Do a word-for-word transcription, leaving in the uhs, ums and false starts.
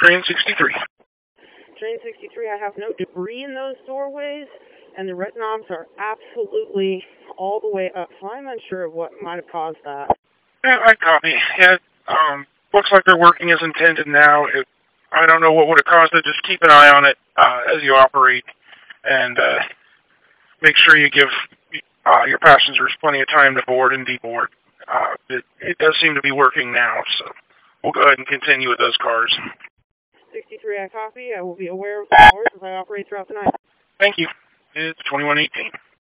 Train sixty-three. Train sixty-three, I have no debris in those doorways, and the red knobs are absolutely all the way up, so I'm unsure of what might have caused that. Yeah, I copy. Yeah, um, looks like they're working as intended now. It, I don't know what would have caused it. Just keep an eye on it uh, as you operate, and uh, make sure you give uh, your passengers plenty of time to board and deboard. Uh, it, it does seem to be working now, so we'll go ahead and continue with those cars. sixty-three, I copy. I will be aware of the hours as I operate throughout the night. Thank you. It's twenty-one eighteen.